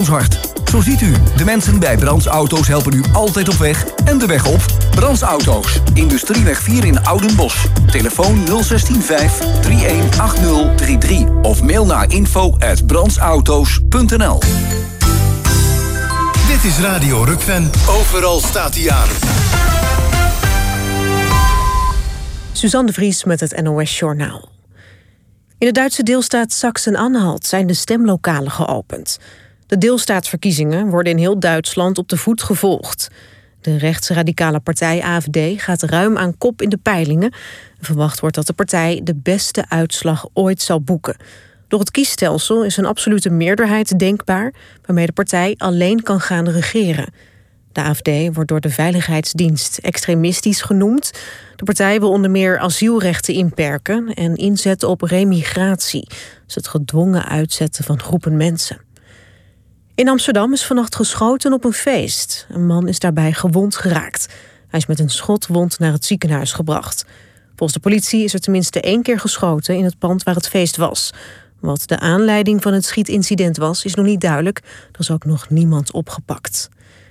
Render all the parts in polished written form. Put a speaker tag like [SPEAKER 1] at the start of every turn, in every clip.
[SPEAKER 1] hart. Zo ziet u, de mensen bij Brands Auto's helpen u altijd op weg en de weg op. Brands Auto's, Industrieweg 4 in Oudenbosch. Telefoon 0615 318033 of mail naar info@brandsauto's.nl.
[SPEAKER 2] Dit is Radio Rukven. Overal staat hij aan.
[SPEAKER 3] Suzanne de Vries met het NOS Journaal. In de Duitse deelstaat Sachsen-Anhalt zijn de stemlokalen geopend. De deelstaatsverkiezingen worden in heel Duitsland op de voet gevolgd. De rechtsradicale partij AfD gaat ruim aan kop in de peilingen. Verwacht wordt dat de partij de beste uitslag ooit zal boeken. Door het kiesstelsel is een absolute meerderheid denkbaar, waarmee de partij alleen kan gaan regeren. De AfD wordt door de Veiligheidsdienst extremistisch genoemd. De partij wil onder meer asielrechten inperken en inzetten op remigratie, dus het gedwongen uitzetten van groepen mensen. In Amsterdam is vannacht geschoten op een feest. Een man is daarbij gewond geraakt. Hij is met een schotwond naar het ziekenhuis gebracht. Volgens de politie is er tenminste 1 keer geschoten in het pand waar het feest was. Wat de aanleiding van het schietincident was, is nog niet duidelijk. Er is ook nog niemand opgepakt.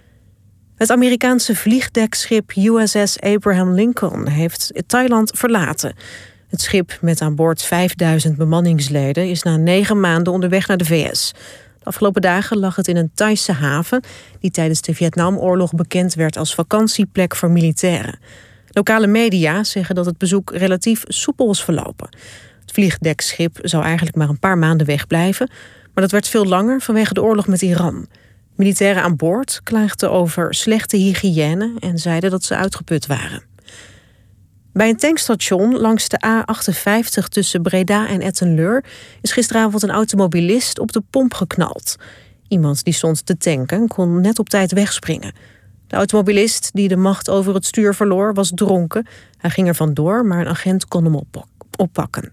[SPEAKER 3] Het Amerikaanse vliegdekschip USS Abraham Lincoln heeft Thailand verlaten. Het schip met aan boord 5000 bemanningsleden is na 9 maanden onderweg naar de VS. De afgelopen dagen lag het in een Thaise haven die tijdens de Vietnamoorlog bekend werd als vakantieplek voor militairen. Lokale media zeggen dat het bezoek relatief soepel is verlopen. Het vliegdekschip zou eigenlijk maar een paar maanden wegblijven, maar dat werd veel langer vanwege de oorlog met Iran. Militairen aan boord klaagden over slechte hygiëne en zeiden dat ze uitgeput waren. Bij een tankstation langs de A58 tussen Breda en Etten-Leur is gisteravond een automobilist op de pomp geknald. Iemand die stond te tanken kon net op tijd wegspringen. De automobilist die de macht over het stuur verloor was dronken. Hij ging er vandoor, maar een agent kon hem oppakken.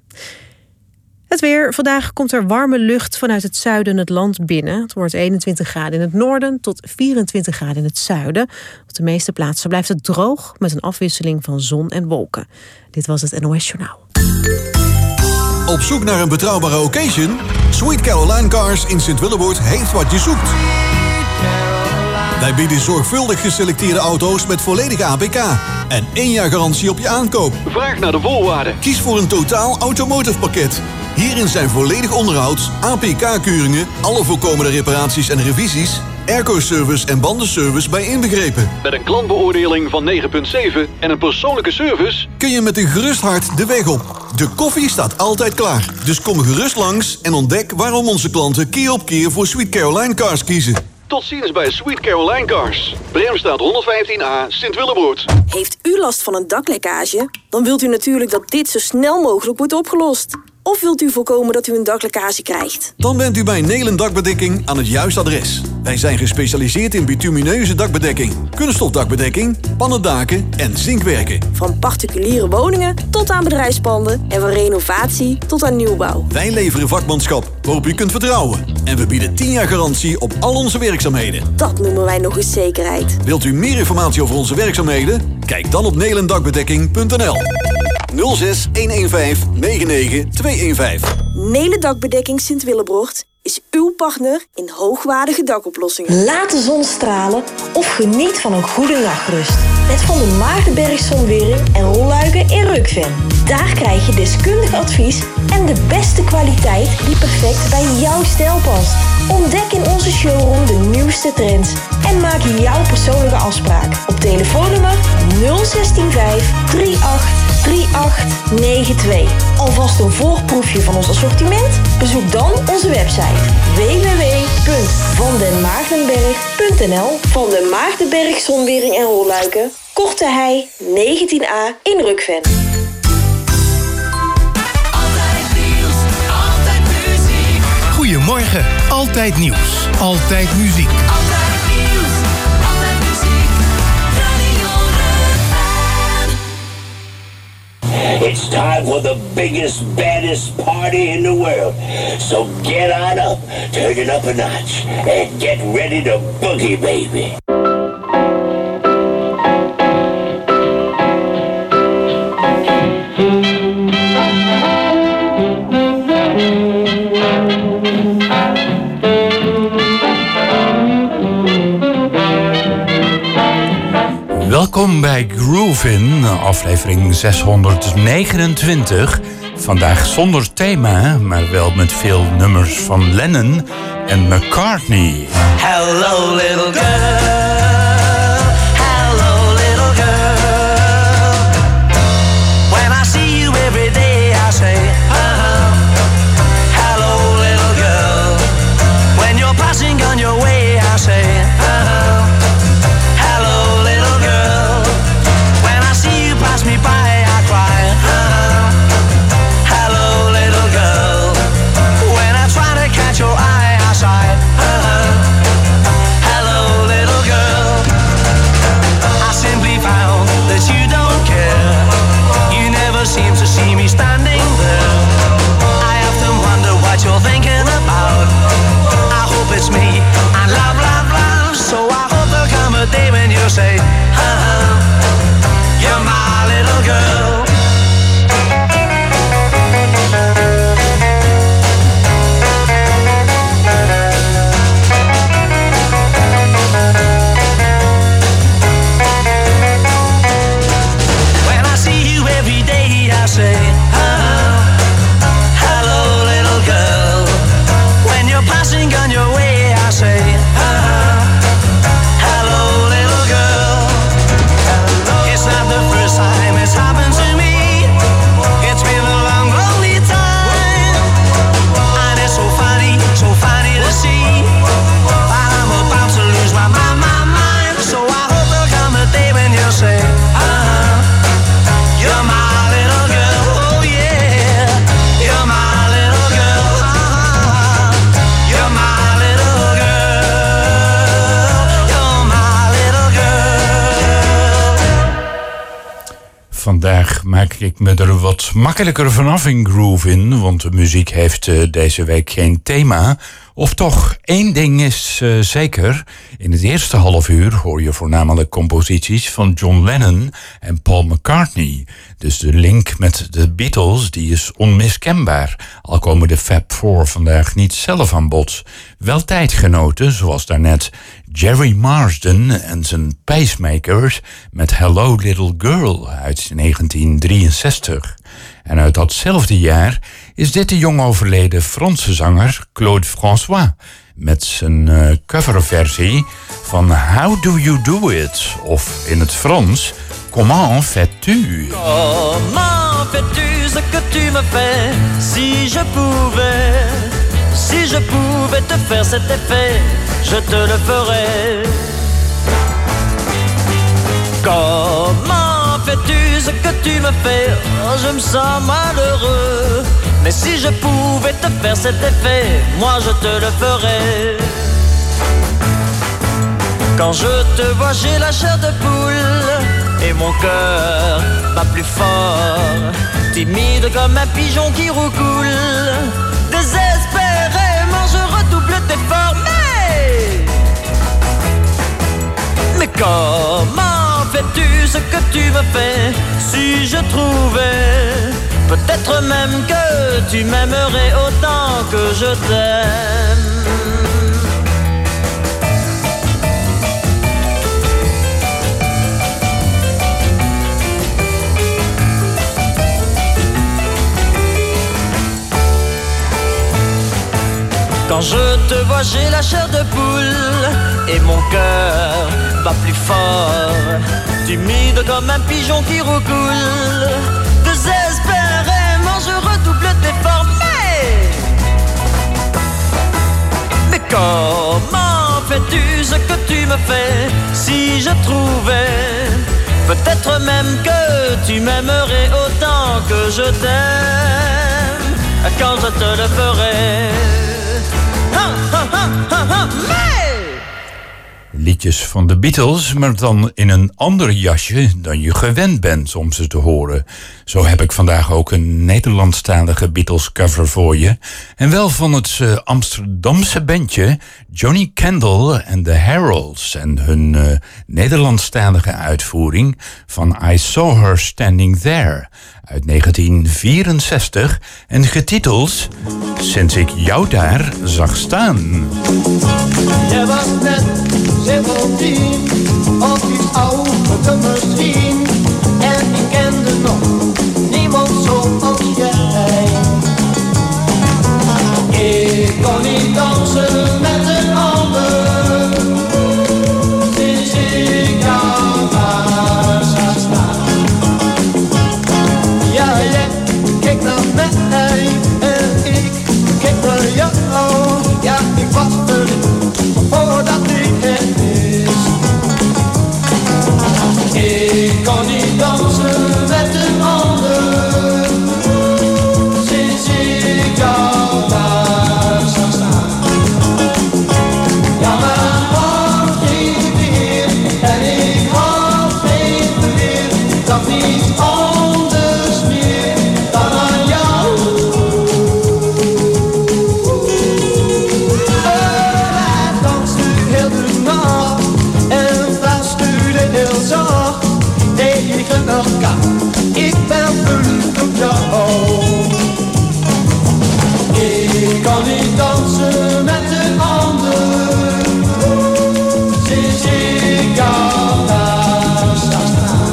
[SPEAKER 3] Het weer. Vandaag komt er warme lucht vanuit het zuiden het land binnen. Het wordt 21 graden in het noorden tot 24 graden in het zuiden. Op de meeste plaatsen blijft het droog met een afwisseling van zon en wolken. Dit was het NOS Journaal.
[SPEAKER 4] Op zoek naar een betrouwbare occasion? Sweet Caroline Cars in Sint-Willeboord heeft wat je zoekt. Wij bieden zorgvuldig geselecteerde auto's met volledige APK en 1 jaar garantie op je aankoop.
[SPEAKER 5] Vraag naar de voorwaarden.
[SPEAKER 4] Kies voor een totaal automotive pakket. Hierin zijn volledig onderhoud, APK-keuringen, alle voorkomende reparaties en revisies, airco-service en bandenservice bij inbegrepen.
[SPEAKER 5] Met een klantbeoordeling van 9,7 en een persoonlijke service
[SPEAKER 4] kun je met een gerust hart de weg op. De koffie staat altijd klaar. Dus kom gerust langs en ontdek waarom onze klanten keer op keer voor Sweet Caroline Cars kiezen.
[SPEAKER 5] Tot ziens bij Sweet Caroline Cars. Bremstraat 115A, Sint-Willeboord.
[SPEAKER 6] Heeft u last van een daklekkage? Dan wilt u natuurlijk dat dit zo snel mogelijk wordt opgelost. Of wilt u voorkomen dat u een daklekkage krijgt?
[SPEAKER 4] Dan bent u bij Nelen Dakbedekking aan het juiste adres. Wij zijn gespecialiseerd in bitumineuze dakbedekking, kunststofdakbedekking, pannendaken en zinkwerken.
[SPEAKER 6] Van particuliere woningen tot aan bedrijfspanden en van renovatie tot aan nieuwbouw.
[SPEAKER 4] Wij leveren vakmanschap waarop u kunt vertrouwen. En we bieden 10 jaar garantie op al onze werkzaamheden.
[SPEAKER 6] Dat noemen wij nog eens zekerheid.
[SPEAKER 4] Wilt u meer informatie over onze werkzaamheden? Kijk dan op nelendakbedekking.nl 06 115 99 215.
[SPEAKER 6] Nelen Dakbedekking Sint-Willebrocht is uw partner in hoogwaardige dakoplossingen.
[SPEAKER 7] Laat de zon stralen of geniet van een goede nachtrust. Met Van der Maardenberg Zonwering en rolluiken in Rukven. Daar krijg je deskundig advies en de beste kwaliteit die perfect bij jouw stijl past. Ontdek in onze showroom de nieuwste trends en maak jouw persoonlijke afspraak op telefoonnummer 0165 383892. Alvast een voorproefje van ons assortiment? Bezoek dan onze website www.vandenmaardenberg.nl. Van den Maardenberg Zonwering en rolluiken, Korte Hei 19A in Rukven.
[SPEAKER 2] Goedemorgen, altijd nieuws, altijd muziek.
[SPEAKER 8] Altijd nieuws, altijd muziek. Radio Rukven.
[SPEAKER 9] It's time for the biggest, baddest party in the world. So get on up, turn it up a notch, and get ready to boogie, baby.
[SPEAKER 10] Welkom bij Groovin, aflevering 629. Vandaag zonder thema, maar wel met veel nummers van Lennon en McCartney.
[SPEAKER 8] Hello, little girl. Hello, little girl. When I see you every day, I say, hello, little girl. When you're passing on your way, I say, hello, little girl. When I see you pass me by, I cry, hello, little girl. When I try to catch your eye, I sigh, hello, little girl. I simply found that you don't care. You never seem to see me standing there. I often wonder what you're thinking about. I hope it's me and love, love, love. So I hope there'll come a day when you say, you're my little girl. When I see you every day, I say, hello, little girl. When you're passing on your way, I say, hello, little girl. It's not the first time it's happened to me. It's been a long, lonely time. And it's so funny to see. I'm about to lose my mind. So I hope there'll come a day when you say, you're my little girl. Oh yeah, you're my little girl. You're my little girl. You're my little girl.
[SPEAKER 10] Vandaag maak ik me er wat makkelijker vanaf in Groovin, want de muziek heeft deze week geen thema. Of toch, één ding is zeker. In het eerste half uur hoor je voornamelijk composities van John Lennon en Paul McCartney. Dus de link met de Beatles die is onmiskenbaar. Al komen de Fab Four vandaag niet zelf aan bod. Wel tijdgenoten, zoals daarnet Jerry Marsden en zijn Pacemakers met Hello Little Girl uit 1963. En uit datzelfde jaar is dit de jong overleden Franse zanger Claude François met zijn coverversie van How Do You Do It? Of in het Frans, Comment fais-tu?
[SPEAKER 8] Comment fais-tu ce que tu me fais? Si je pouvais te faire cet effet, je te le ferais. Comment fais-tu ce que tu me fais? Oh, je me sens malheureux. Mais si je pouvais te faire cet effet, moi je te le ferais. Quand je te vois, j'ai la chair de poule et mon cœur bat plus fort. Timide comme un pigeon qui roucoule, désespérément je redouble d'efforts. Mais comment fais-tu ce que tu me fais? Si je trouvais, peut-être même que tu m'aimerais autant que je t'aime. Quand je te vois, j'ai la chair de poule et mon cœur bat plus fort. Timide comme un pigeon qui roucoule, désespérément je redouble d'efforts. Mais comment fais-tu ce que tu me fais? Si je trouvais, peut-être même que tu m'aimerais autant que je t'aime, quand je te le ferai.
[SPEAKER 10] Liedjes van de Beatles, maar dan in een ander jasje dan je gewend bent om ze te horen. Zo heb ik vandaag ook een Nederlandstalige Beatles cover voor je. En wel van het Amsterdamse bandje Johnny Kendall en The Heralds. En hun Nederlandstalige uitvoering van I Saw Her Standing There uit 1964. En getiteld Sinds ik jou daar zag staan.
[SPEAKER 11] Je was net 17 op die oude
[SPEAKER 8] niet anders meer dan aan jou. Hij danste heel de nacht en fluisterde heel zacht tegen elkaar. Ik ben verliefd op jou. Ik kan niet dansen met een ander sinds ik jou naast sta.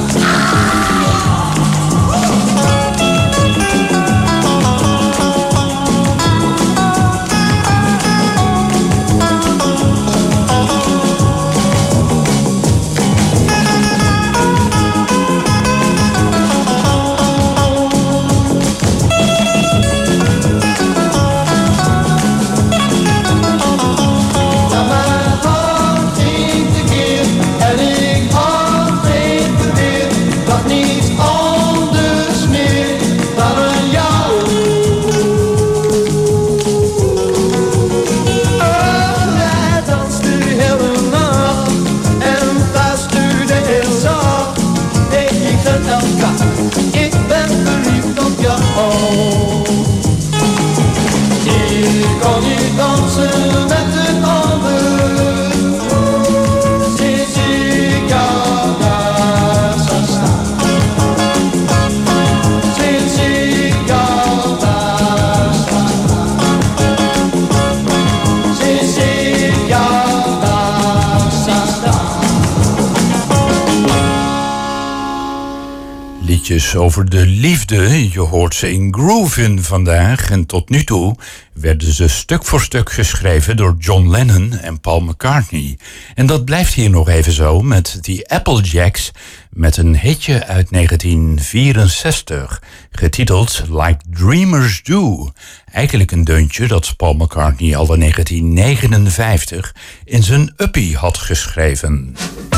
[SPEAKER 10] Over de liefde, je hoort ze in Groovin vandaag. En tot nu toe werden ze stuk voor stuk geschreven door John Lennon en Paul McCartney. En dat blijft hier nog even zo met The Applejacks met een hitje uit 1964, getiteld Like Dreamers Do. Eigenlijk een deuntje dat Paul McCartney al in 1959 in zijn Uppie had geschreven.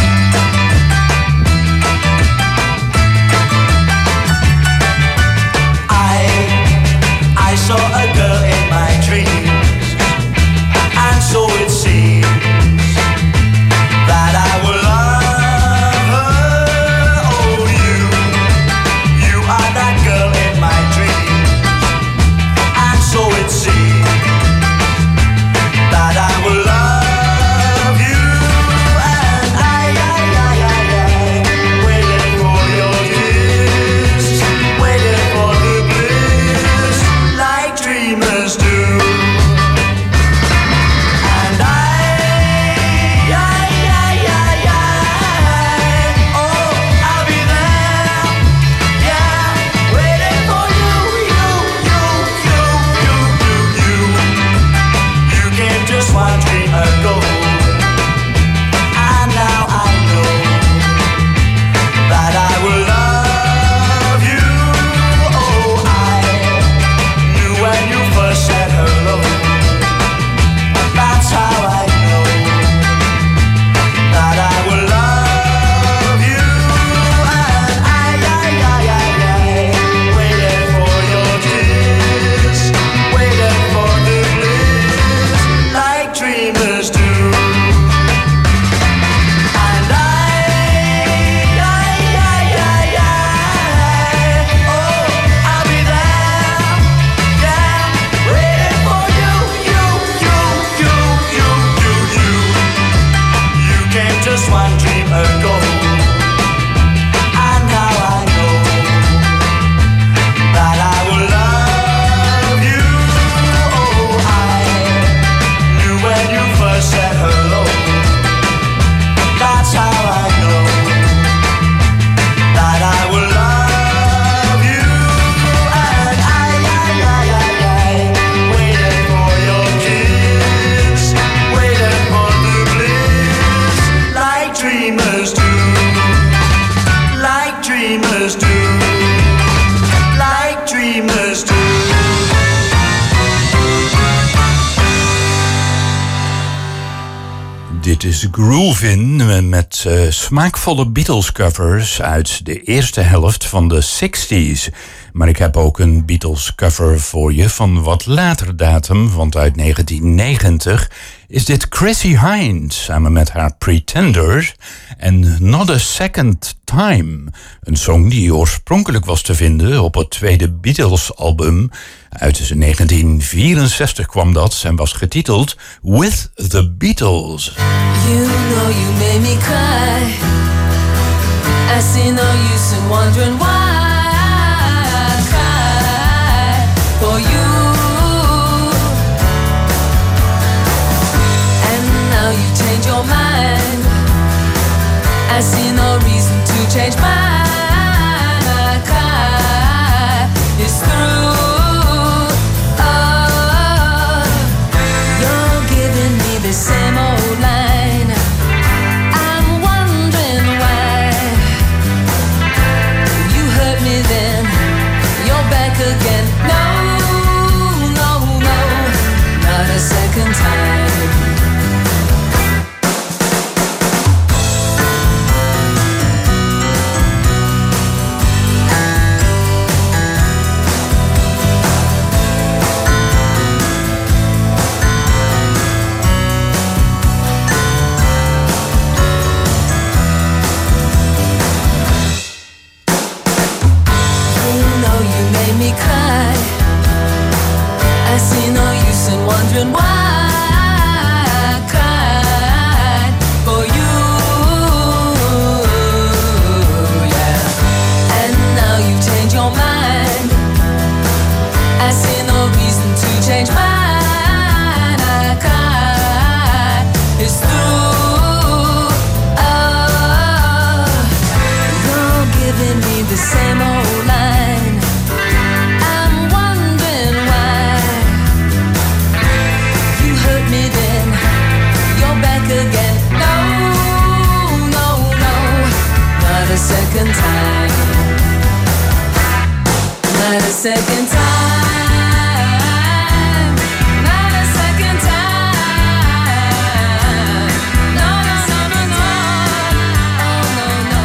[SPEAKER 8] I saw a girl in my dreams, and so it seems that I will love her. Oh, you are that girl in my dreams, and so it seems that I will love you. And I waiting for your kiss, waiting for the bliss, like dreamers do. And oh, I'll be there, yeah, waiting for you. You came just one dream ago, and now I know that I will love you. Oh, I knew when you first said hello. That's how I know that I will love you. And I waiting for your kiss, waiting for the bliss, like dreamers do. And oh, I'll be there, yeah, waiting for you. You came just one dream ago, and now I know that I will love you. Oh, I knew when you first said hello. That's how I know that I will love you. And I waiting for your kiss, waiting for the bliss, like dreamers do, like dreamers do, like dreamers do.
[SPEAKER 10] Dit is Groovin met smaakvolle Beatles-covers uit de eerste helft van de 60s. Maar ik heb ook een Beatles cover voor je van wat later datum, want uit 1990 is dit Chrissie Hynde samen met haar Pretenders en Not a Second Time. Een song die oorspronkelijk was te vinden op het tweede Beatles-album. Uit 1964 kwam dat en was getiteld With the Beatles.
[SPEAKER 11] You know you made me cry. I see no use in wondering why I cry for you. And now you change your mind. I see no reason to change mine. I cry, it's through. Oh, you're giving me the same old line. I'm wondering why you hurt me then. You're back again. No, no, no, not a second time. Wondering why I cried for you, yeah. And now you change your mind. I see no reason to change mine. I cried, it's through. Oh, you're giving me the same old line. I'm wondering why hurt me then, you're back again. No, no, no, not a second time. Not a second time. Not a second time. No, no, no, no, no. Oh, no, no.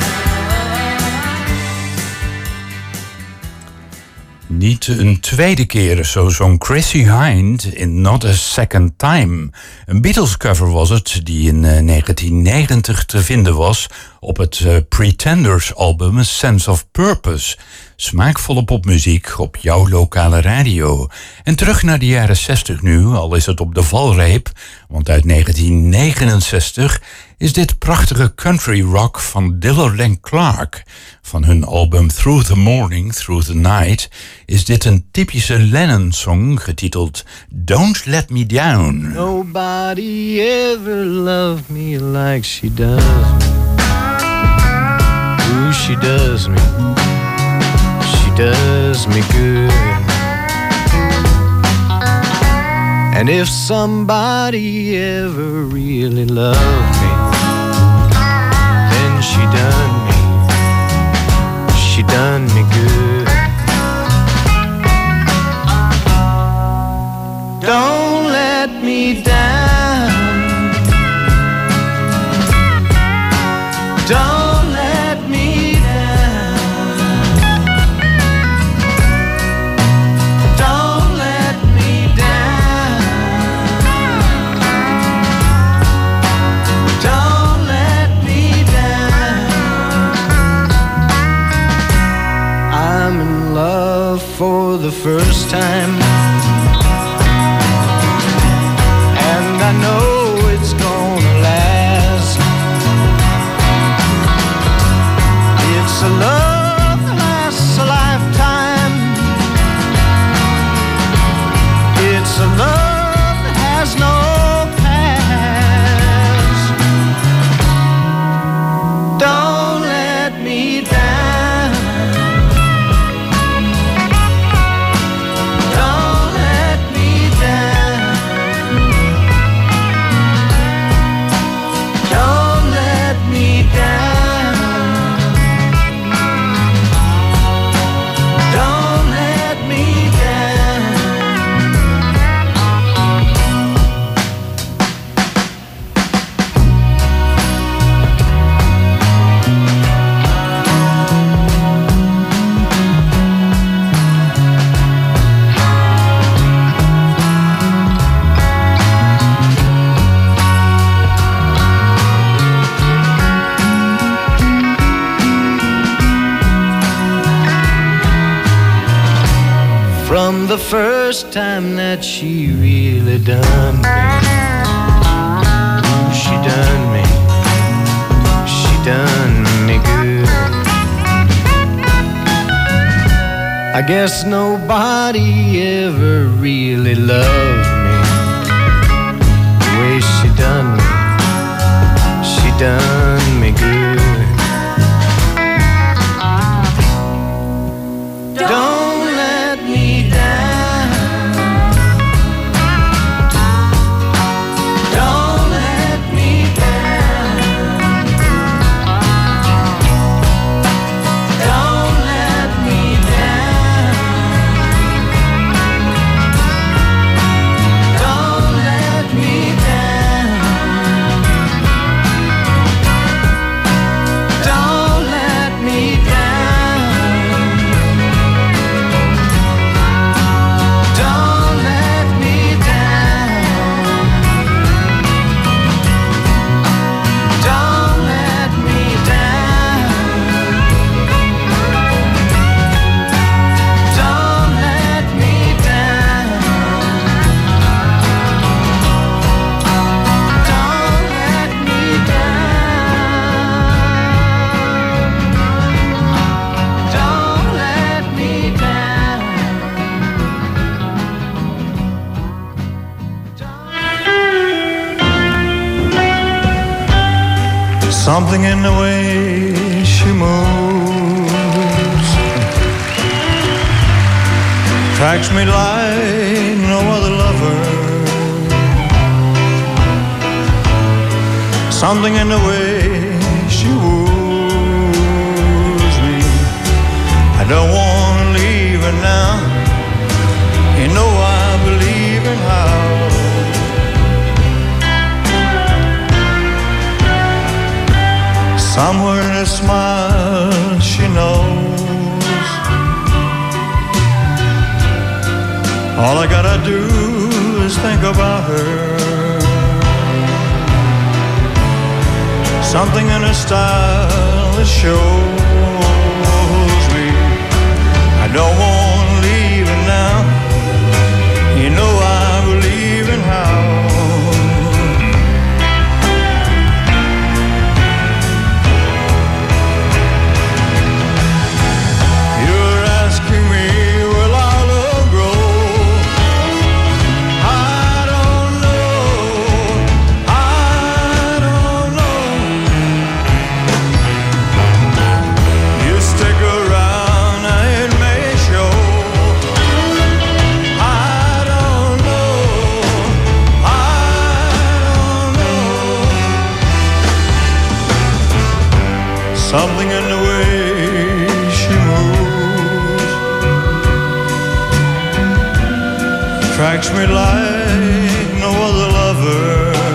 [SPEAKER 10] Niet een tweede keer, zo zong Chrissie Hynde in Not a Second Time. Een Beatles cover was het, die in 1990 te vinden was op het Pretenders album A Sense of Purpose. Smaakvolle popmuziek op jouw lokale radio. En terug naar de jaren 60 nu, al is het op de valreep, want uit 1969 is dit prachtige country rock van Dillard and Clark. Van hun album Through the Morning, Through the Night is dit een typische Lennon-song getiteld Don't Let Me Down.
[SPEAKER 12] Nobody ever loved me like she does me. Ooh, she does me. She does me good. And if somebody ever really loved me, then she done me good. Don't let me down. Don't let me down. Don't let me down. Don't let me down. I'm in love for the first time, and I know it's gonna last. It's a love that lasts a lifetime. It's a love that has no past. Don't let me down. Don't from the first time that she really done me. Ooh, she done me. She done me good. I guess nobody ever really loved me the way she done me. She done me good. Don't let me down. Don't let me down. Don't let me down. Don't let me down. Don't let me down. Don't let me down. Don't let me down. Don't let me down. Don't let me down. Don't let me down. Something in the way she moves attracts me like no other lover. Something in the way she woos me. I don't want to leave her now. You know I believe in how. Somewhere in her smile she knows all I gotta do is think about her. Something in her style that shows me I don't want to leave her now. You know I believe in how. Something in the way she moves attracts me like no other lover.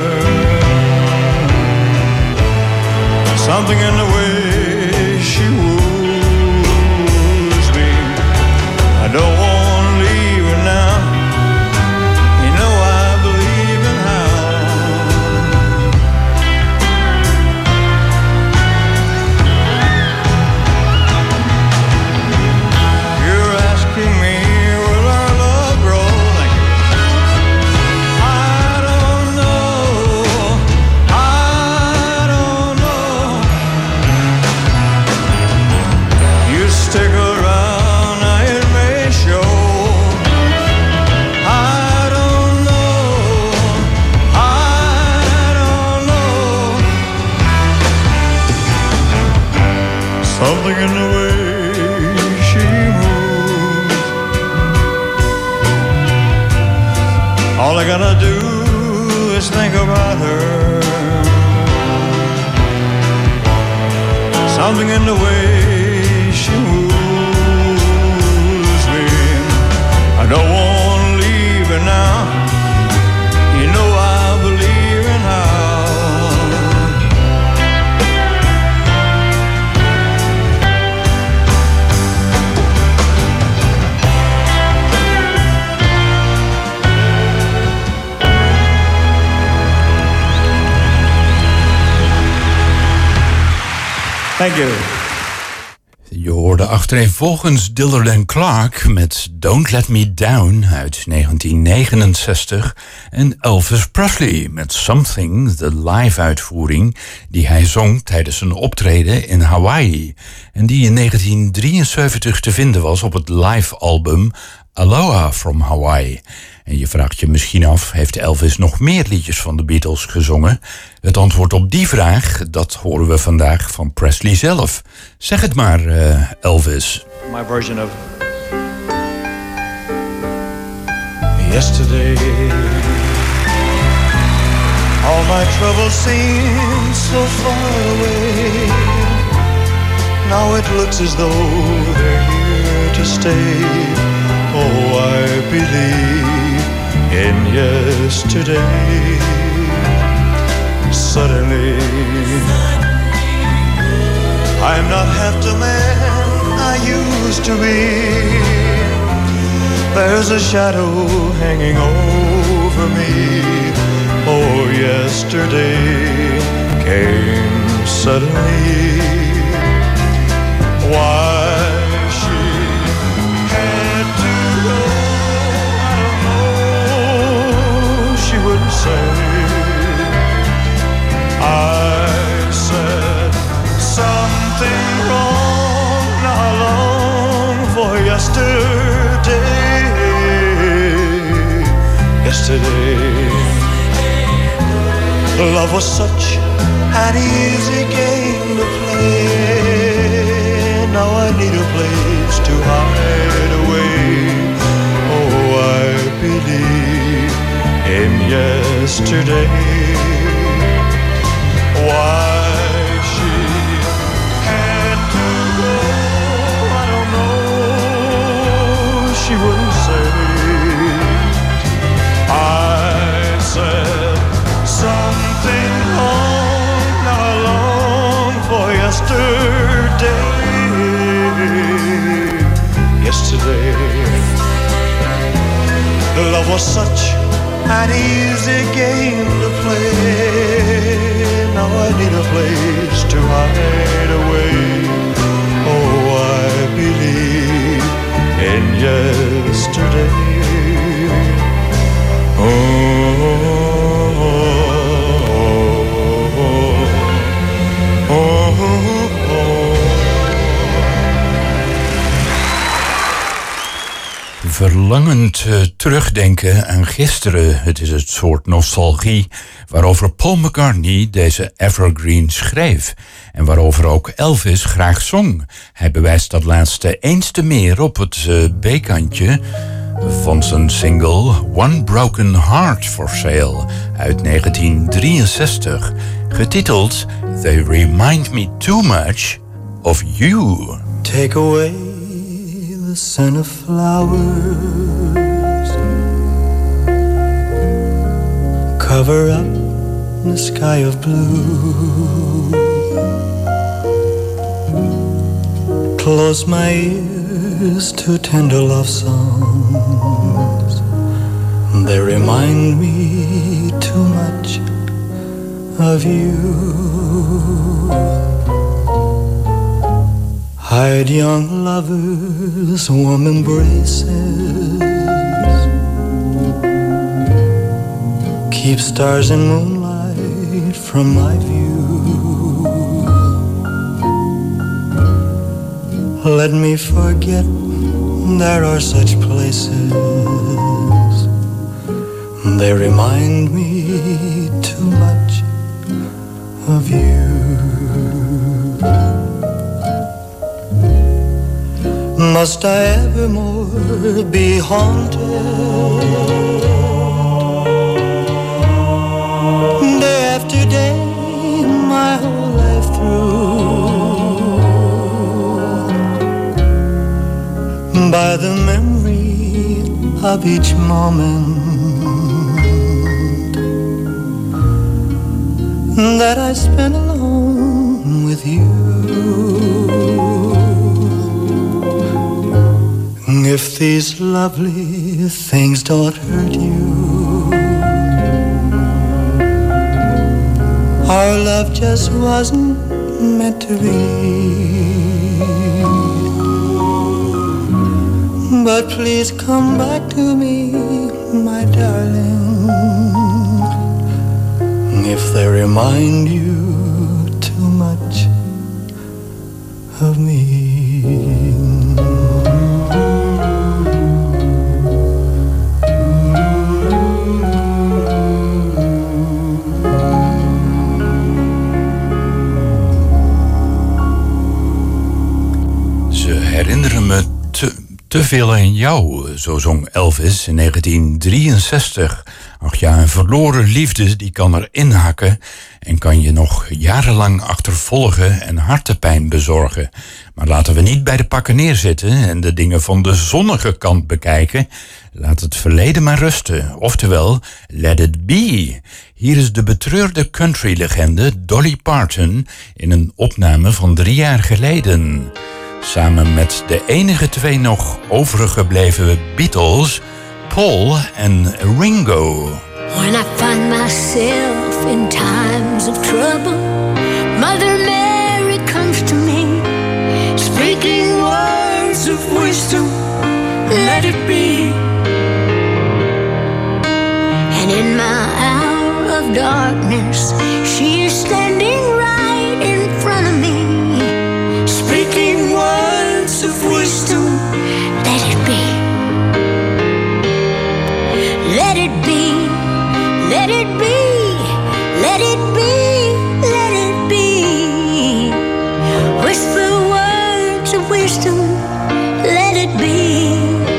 [SPEAKER 12] Something in the way she woos me. I don't want to leave her now. You know I believe in how. Stick around, it may show. I don't know. Something in the way she moves. All I gotta do is think about her. Something in the way she moves me. I don't want to leave her now. You know I believe in how.
[SPEAKER 10] Thank you. Je hoorde achtereenvolgens Dillard and Clark met Don't Let Me Down uit 1969 en Elvis Presley met Something, de live-uitvoering die hij zong tijdens een optreden in Hawaii en die in 1973 te vinden was op het live-album Aloha from Hawaii. En je vraagt je misschien af, heeft Elvis nog meer liedjes van de Beatles gezongen? Het antwoord op die vraag, dat horen we vandaag van Presley zelf. Zeg het maar, Elvis.
[SPEAKER 12] My version of yesterday. All my troubles seem so far away. Now it looks as though they're here to stay. Oh, I believe in yesterday. Suddenly, I'm not half the man I used to be. There's a shadow hanging over me. Oh, yesterday came suddenly. Why she had to go, I don't know. She wouldn't say. I said something wrong. Now I long for yesterday. Yesterday, love was such an easy game to play. Now I need a place to hide away. Oh, I believe in yesterday. Why she had to go, I don't know. She wouldn't say. I said something wrong. Now I long for yesterday. Yesterday, love was such an easy game to play. Now I need a place to hide away. Oh, I believe in yesterday.
[SPEAKER 10] Verlangend terugdenken aan gisteren. Het is het soort nostalgie waarover Paul McCartney deze evergreen schreef. En waarover ook Elvis graag zong. Hij bewijst dat laatste eens te meer op het B-kantje van zijn single One Broken Heart for Sale uit 1963. Getiteld They Remind Me Too Much of You.
[SPEAKER 12] Take away the scent of flowers, cover up the sky of blue, close my ears to tender love songs. They remind me too much of you. Hide young lovers, warm embraces, keep stars and moonlight from my view. Let me forget there are such places. They remind me too much of you. Must I evermore be haunted day after day, my whole life through, by the memory of each moment that I spent alone with you? If these lovely things don't hurt you, our love just wasn't meant to be. But please come back to me, my darling, if they remind you too much of me.
[SPEAKER 10] Ze herinneren me te veel aan jou, zo zong Elvis in 1963. Ach ja, een verloren liefde die kan er inhakken en kan je nog jarenlang achtervolgen en hartepijn bezorgen. Maar laten we niet bij de pakken neerzitten en de dingen van de zonnige kant bekijken. Laat het verleden maar rusten, oftewel, let it be. Hier is de betreurde country-legende Dolly Parton in een opname van 3 jaar geleden. Samen met de enige 2 nog overgebleven Beatles, Paul en Ringo.
[SPEAKER 11] When I find myself in times of trouble, Mother Mary comes to me, speaking words of wisdom, let it be. And in my hour of darkness, she is standing right in front of me, speaking words of wisdom, let it be. Let it be, let it be, let it be, let it be. Whisper words of wisdom, let it be.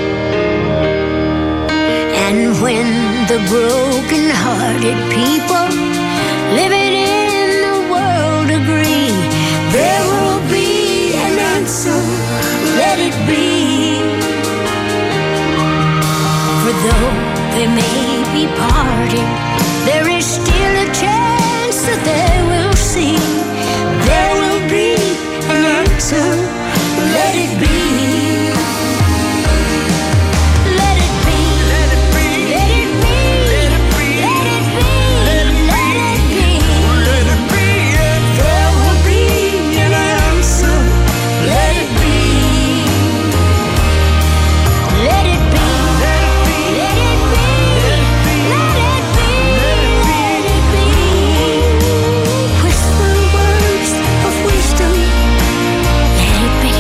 [SPEAKER 11] And when the broken-hearted people living in the world agree, there will be an answer, let it be. For though they may be parted, there is still a chance that they will see. There will be an answer, let it be. Let it be, let it be, let it be, let it be, let it be, let it be, let it be. There will be an answer, let it be. Let it be, let it be, let it be, let it be, let it be. Whisper words of wisdom, let it be.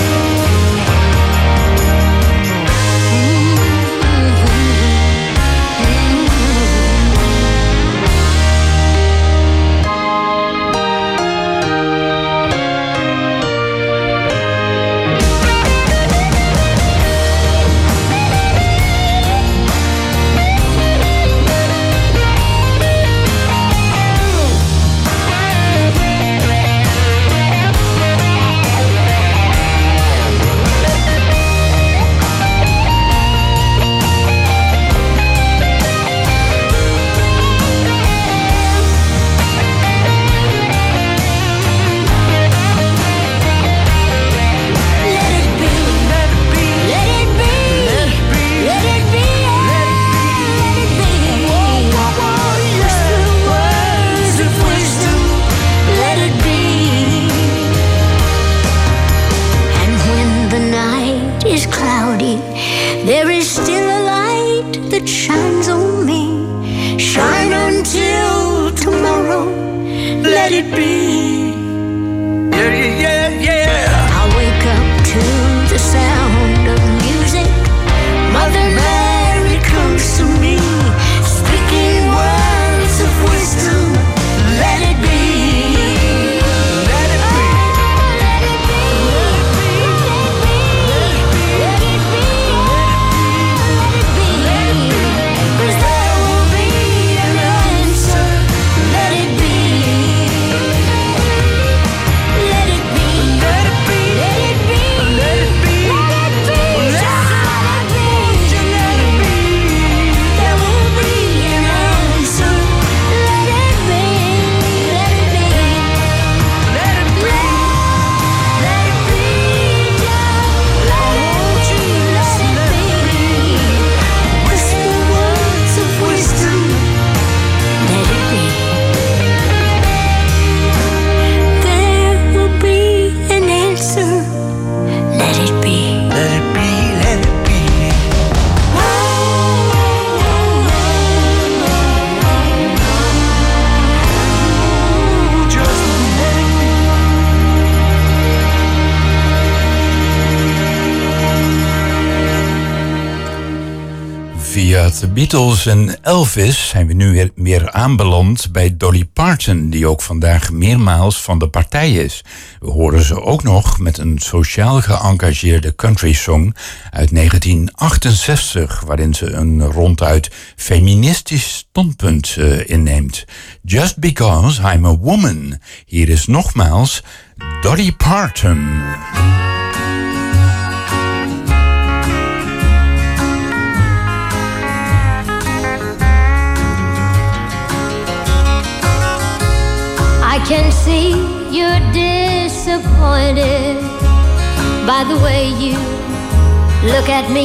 [SPEAKER 11] There is still a light that shines on me. Shine until tomorrow, let it be. Yeah, yeah, yeah. I wake up to the sound of music. Mother Mary comes to me, speaking words of wisdom, let it be. Let it be.
[SPEAKER 10] The Beatles en Elvis zijn we nu weer aanbeland bij Dolly Parton, die ook vandaag meermaals van de partij is. We horen ze ook nog met een sociaal geëngageerde country song uit 1968, waarin ze een ronduit feministisch standpunt inneemt. Just Because I'm a Woman. Hier is nogmaals Dolly Parton.
[SPEAKER 11] I can see you're disappointed by the way you look at me,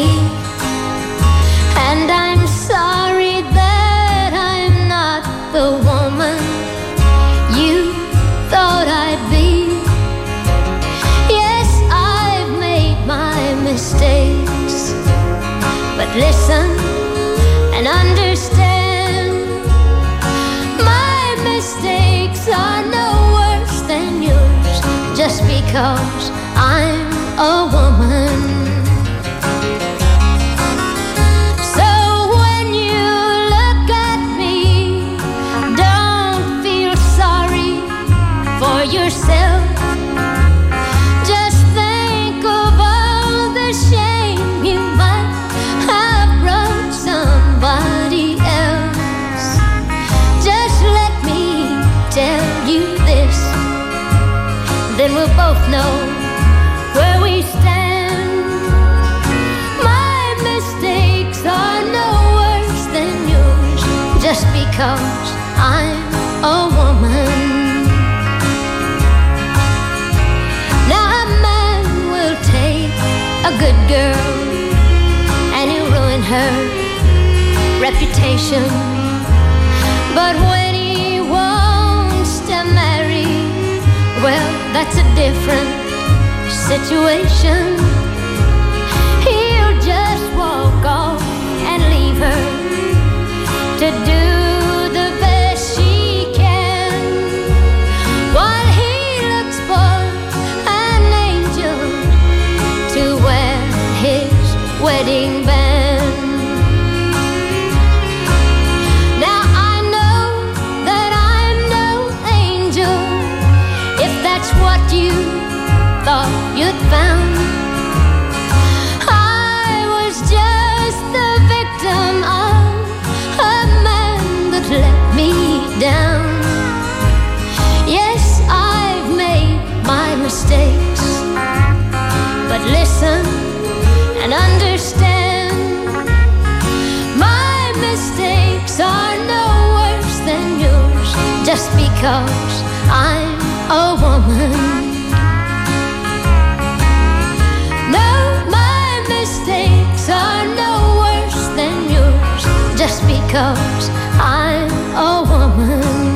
[SPEAKER 11] and I'm sorry that I'm not the woman you thought I'd be. Yes, I've made my mistakes, but listen and understand, my mistakes are no worse than yours, just because I'm a woman. So when you look at me, don't feel sorry for yourself. Just think of all the shame you might have brought somebody else. Just let me tell you this, then we'll both know where we stand. My mistakes are no worse than yours, just because I'm a woman. Now a man will take a good girl and he'll ruin her reputation, but when he wants to marry, well, that's a different situation. He'll just walk off and leave her to do the best she can, while he looks for an angel to wear his wedding band. Now I know that I'm no angel, if that's what you thought you'd found. I was just the victim of a man that let me down. Yes, I've made my mistakes, but listen and understand, my mistakes are no worse than yours, just because I'm a woman. Are no worse than yours, just because I'm a woman.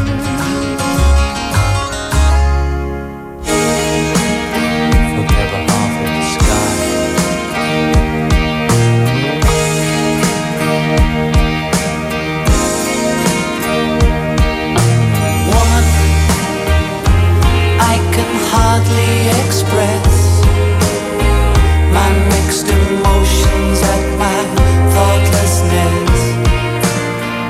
[SPEAKER 8] Woman, I can hardly express my mixed emotions at my thoughtlessness.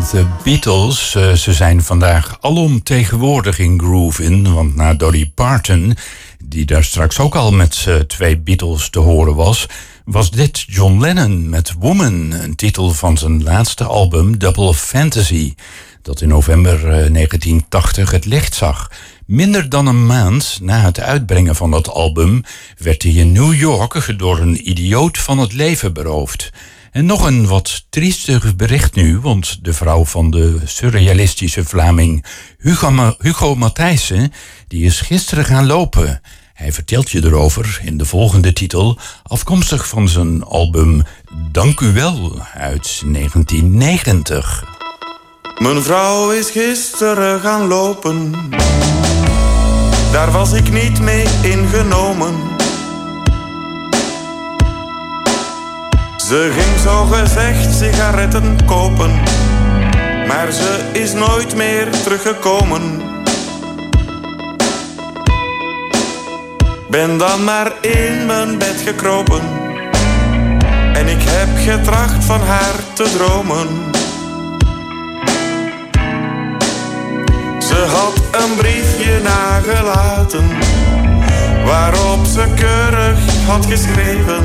[SPEAKER 10] The Beatles, ze zijn vandaag alomtegenwoordig in groove-in. Want na Dolly Parton, die daar straks ook al met 2 Beatles te horen was dit John Lennon met Woman, een titel van zijn laatste album Double Fantasy, dat in november 1980 het licht zag. Minder dan een maand na het uitbrengen van dat album werd hij in New York door een idioot van het leven beroofd. En nog een wat triestig bericht nu, want de vrouw van de surrealistische Vlaming Hugo Matthijssen, die is gisteren gaan lopen. Hij vertelt je erover in de volgende titel, afkomstig van zijn album Dank u wel uit 1990.
[SPEAKER 13] Mijn vrouw is gisteren gaan lopen, daar was ik niet mee ingenomen. Ze ging zogezegd sigaretten kopen, maar ze is nooit meer teruggekomen. Ben dan maar in mijn bed gekropen en ik heb getracht van haar te dromen. Ze had een briefje nagelaten waarop ze keurig had geschreven: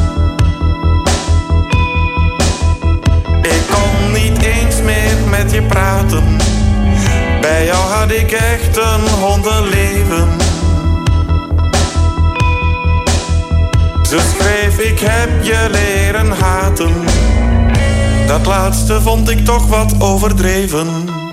[SPEAKER 13] ik kon niet eens meer met je praten, bij jou had ik echt een hondenleven. Ze schreef: ik heb je leren haten. Dat laatste vond ik toch wat overdreven.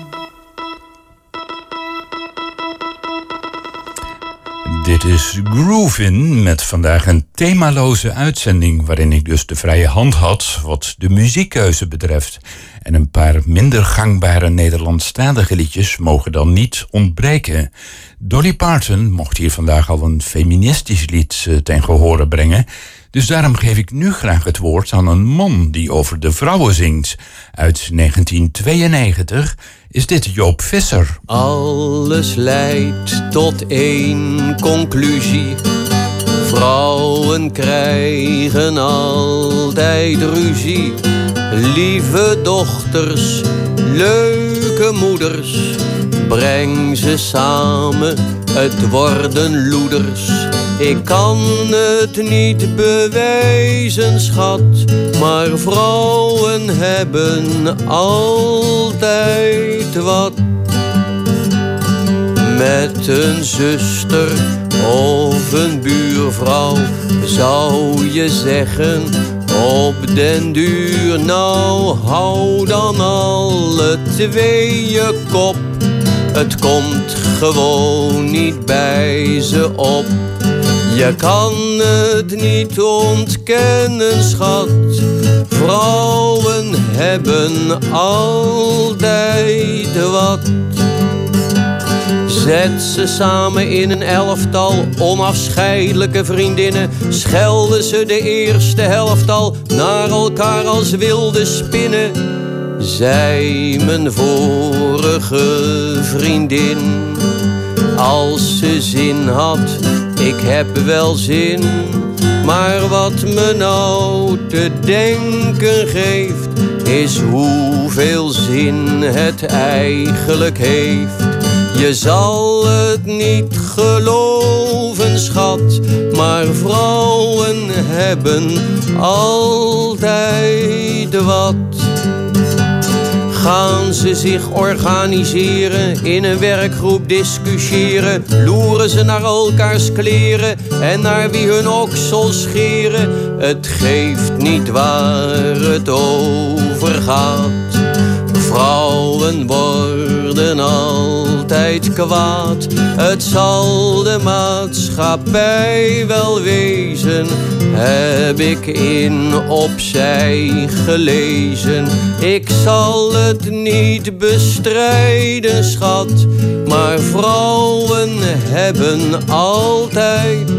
[SPEAKER 10] Dit is Groovin met vandaag een themaloze uitzending waarin ik dus de vrije hand had wat de muziekkeuze betreft. En een paar minder gangbare Nederlandstalige liedjes mogen dan niet ontbreken. Dolly Parton mocht hier vandaag al een feministisch lied ten gehore brengen. Dus daarom geef ik nu graag het woord aan een man die over de vrouwen zingt. Uit 1992 is dit Joop Visser.
[SPEAKER 14] Alles leidt tot één conclusie. Vrouwen krijgen altijd ruzie. Lieve dochters, leuke moeders, breng ze samen, het worden loeders. Ik kan het niet bewijzen, schat, maar vrouwen hebben altijd wat. Met een zuster of een buurvrouw zou je zeggen op den duur: nou, hou dan alle twee je kop. Het komt gewoon niet bij ze op. Je kan het niet ontkennen, schat. Vrouwen hebben altijd wat. Zet ze samen in een elftal onafscheidelijke vriendinnen. Schelden ze de eerste helft al naar elkaar als wilde spinnen. Zij, mijn vorige vriendin, als ze zin had, ik heb wel zin. Maar wat me nou te denken geeft, is hoeveel zin het eigenlijk heeft. Je zal het niet geloven, schat, maar vrouwen hebben altijd wat. Gaan ze zich organiseren, in een werkgroep discussiëren, loeren ze naar elkaars kleren en naar wie hun oksels scheren. Het geeft niet waar het over gaat. Vrouwen worden altijd kwaad. Het zal de maatschappij wel wezen, heb ik in Opzij gelezen. Ik zal het niet bestrijden, schat, maar vrouwen hebben altijd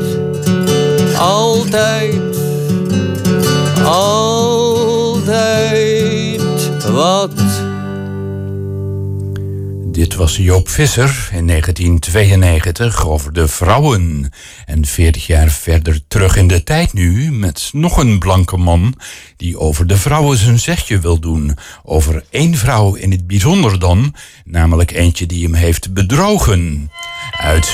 [SPEAKER 14] wat.
[SPEAKER 10] Dit was Joop Visser in 1992 over de vrouwen. En 40 jaar verder terug in de tijd nu met nog een blanke man die over de vrouwen zijn zegje wil doen. Over één vrouw in het bijzonder dan, namelijk eentje die hem heeft bedrogen. Uit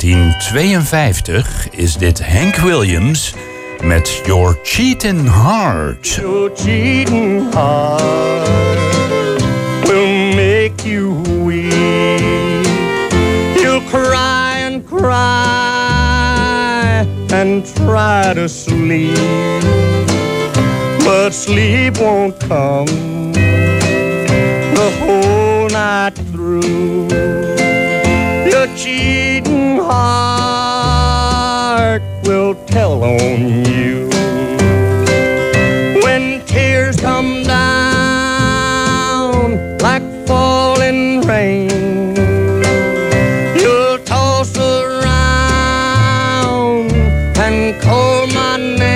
[SPEAKER 10] 1952 is dit Hank Williams met Your Cheatin' Heart.
[SPEAKER 12] Your cheating heart will make you weep. You'll cry and cry and try to sleep, but sleep won't come the whole night through. Your cheating heart will tell on you when tears come down like falling rain. You'll toss around and call my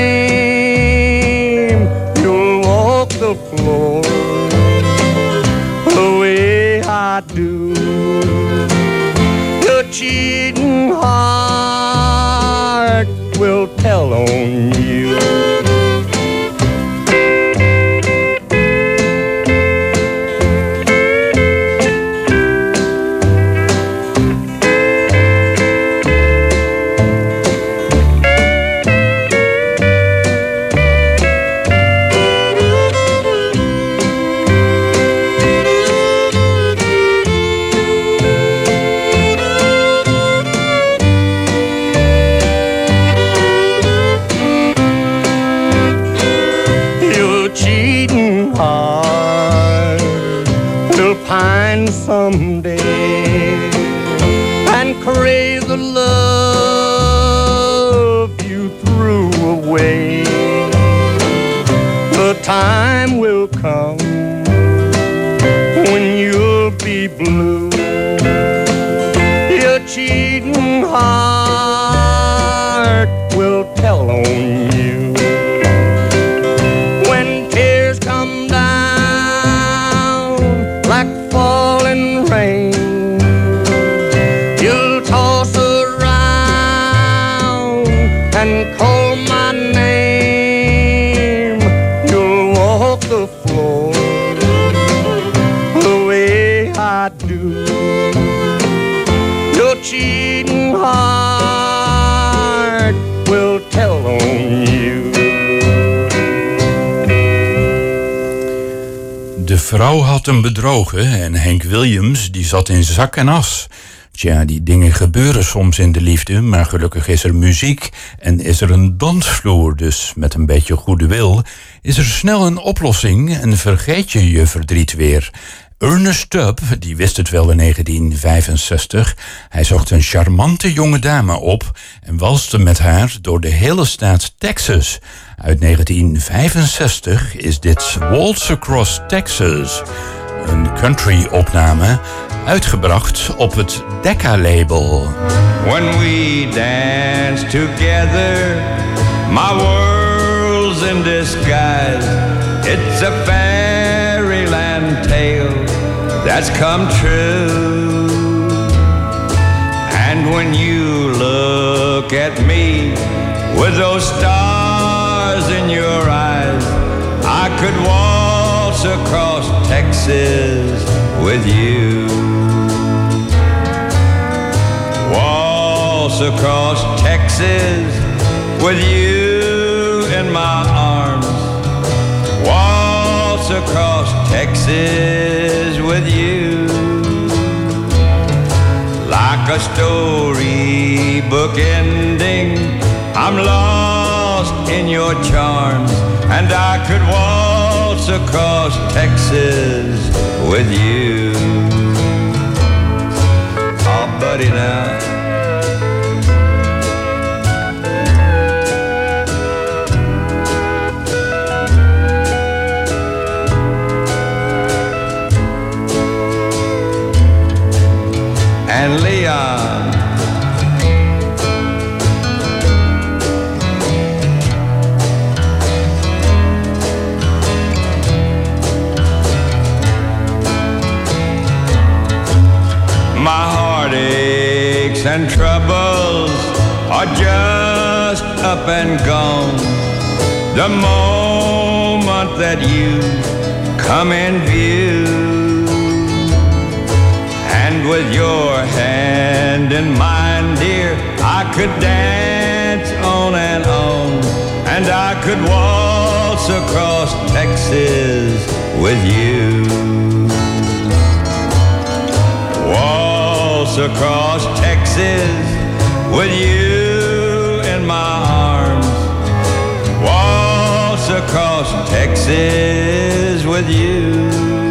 [SPEAKER 12] name. You'll walk the floor the way I do. Your cheating heart will tell on you. Someday and crave the love you threw away. The time will come when you'll be blue. Your cheating heart will tell on you when tears come down like falling rain. You'll toss around and call my name. You'll walk the floor the way I do. Your cheating heart will tell on you.
[SPEAKER 10] De vrouw had hem bedrogen en Hank Williams die zat in zak en as. Tja, die dingen gebeuren soms in de liefde, maar gelukkig is er muziek en is er een dansvloer. Dus met een beetje goede wil is er snel een oplossing en vergeet je je verdriet weer. Ernest Tubb, die wist het wel in 1965. Hij zocht een charmante jonge dame op en walste met haar door de hele staat Texas. Uit 1965 is dit Waltz Across Texas, een country-opname, uitgebracht op het Decca-label.
[SPEAKER 15] When we dance together, my world's in disguise. It's a fairyland tale that's come true. And when you look at me with those stars in your eyes, I could waltz across Texas with you. Waltz across Texas with you in my arms. Waltz across Texas with you. Like a storybook ending, I'm lost in your charms, and I could waltz across Texas with you. Oh, buddy, now. And Leon. and troubles are just up and gone. The moment that you come in view, and with your hand in mine, dear, I could dance on, and I could waltz across Texas with you. Waltz across Texas with you in my arms. Waltz across Texas with you.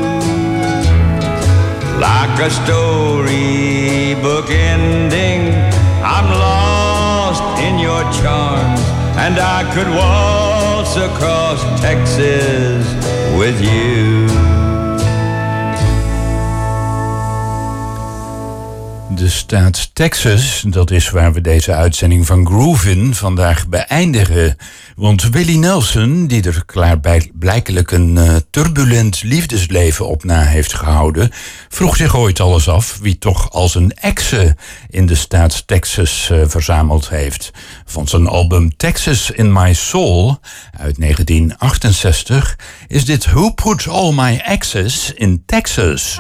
[SPEAKER 15] Like a storybook ending, I'm lost in your charms, and I could waltz across Texas with you.
[SPEAKER 10] De staat Texas, dat is waar we deze uitzending van Groovin vandaag beëindigen. Want Willie Nelson, die er klaarblijkelijk een turbulent liefdesleven op na heeft gehouden, vroeg zich ooit alles af wie toch al zijn exen in de staat Texas verzameld heeft. Van zijn album Texas in My Soul uit 1968 is dit Who Put All My Exes in Texas?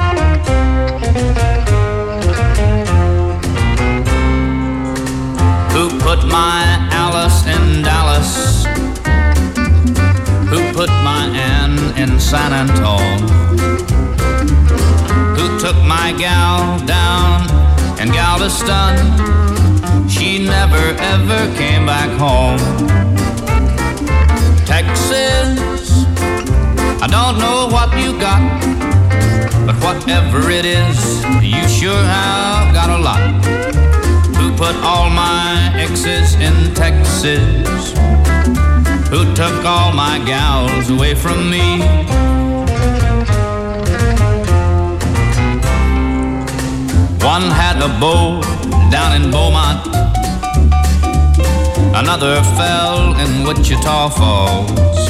[SPEAKER 16] Who put my Alice in Dallas? Who put my Ann in San Antone? Who took my gal down in Galveston? She never ever came back home. Texas, I don't know what you got, but whatever it is, you sure have got a lot. Who put all my exes in Texas? Who took all my gals away from me? One had a beau down in Beaumont, another fell in Wichita Falls.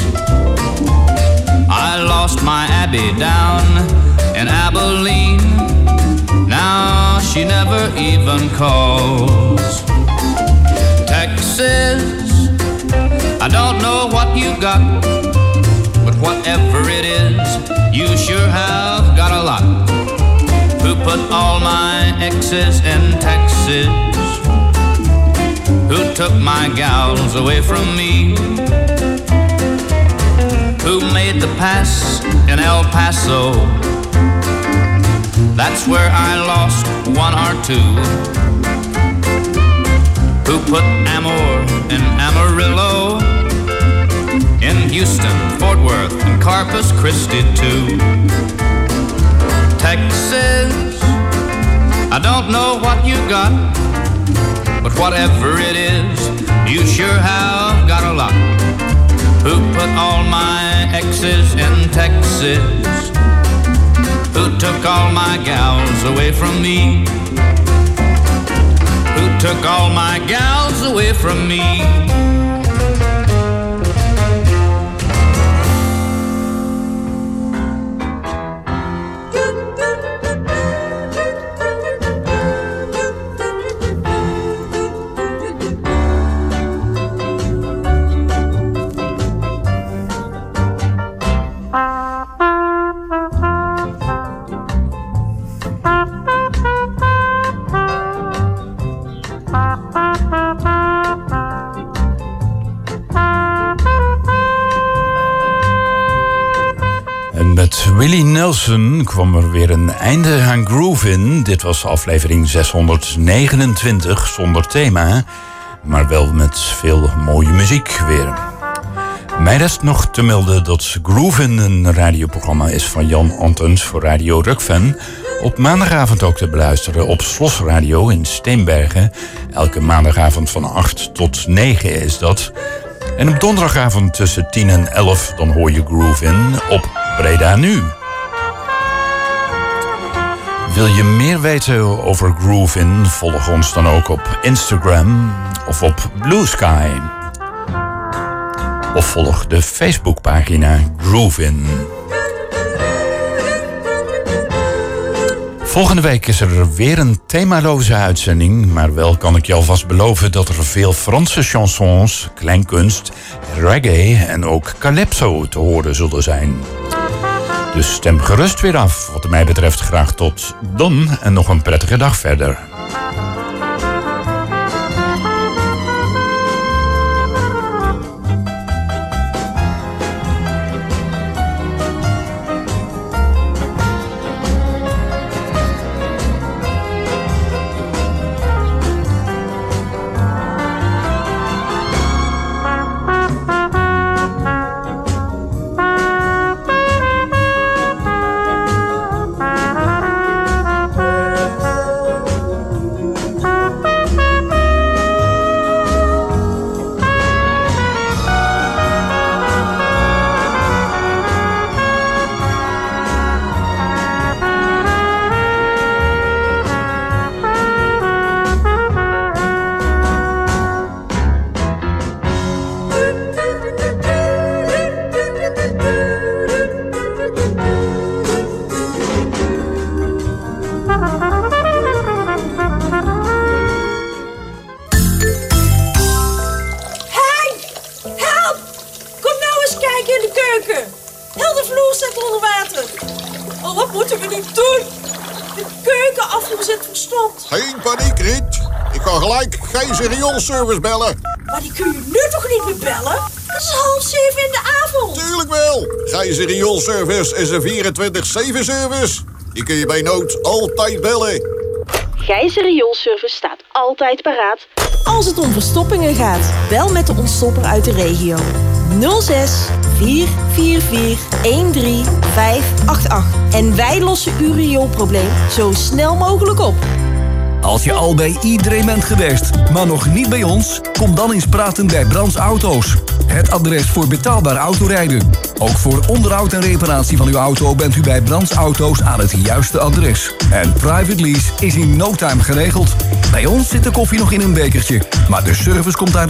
[SPEAKER 16] I lost my Abby down in Abilene, now she never even calls. Texas, I don't know what you got, but whatever it is, you sure have got a lot. Who put all my exes in Texas? Who took my gals away from me? Who made the pass in El Paso? That's where I lost one or two. Who put Amor in Amarillo? In Houston, Fort Worth, and Corpus Christi too. Texas, I don't know what you got, but whatever it is, you sure have got a lot. Who put all my exes in Texas? Who took all my gals away from me? Who took all my gals away from me?
[SPEAKER 10] Willie Nelson kwam er weer een einde aan Groovin. Dit was aflevering 629 zonder thema, maar wel met veel mooie muziek weer. Mij rest nog te melden dat Groovin een radioprogramma is van Jan Antons voor Radio Rukven. Op maandagavond ook te beluisteren op Slos Radio in Steenbergen. Elke maandagavond van 8 tot 9 is dat. En op donderdagavond tussen 10 en 11 dan hoor je Groovin op Breda Nu. Wil je meer weten over Groovin? Volg ons dan ook op Instagram of op Blue Sky. Of volg de Facebookpagina Groovin. Volgende week is er weer een themaloze uitzending, maar wel kan ik je alvast beloven dat er veel Franse chansons, kleinkunst, reggae en ook calypso te horen zullen zijn. Dus stem gerust weer af. Wat mij betreft graag tot dan en nog een prettige dag verder.
[SPEAKER 17] Service bellen.
[SPEAKER 6] Maar die kun je nu toch niet meer bellen? Het is 6:30 in de avond.
[SPEAKER 17] Tuurlijk wel. Gijzer Rioolservice is een 24/7 service. Die kun je bij nood altijd bellen.
[SPEAKER 7] Gijzer Rioolservice staat altijd paraat als het om verstoppingen gaat. Bel met de ontstopper uit de regio. 06 444 13588. En wij lossen uw rioolprobleem zo snel mogelijk op.
[SPEAKER 1] Als je al bij iedereen bent geweest, maar nog niet bij ons, kom dan eens praten bij Brands Auto's. Het adres voor betaalbaar autorijden. Ook voor onderhoud en reparatie van uw auto bent u bij Brands Auto's aan het juiste adres. En private lease is in no time geregeld. Bij ons zit de koffie nog in een bekertje, maar de service komt uit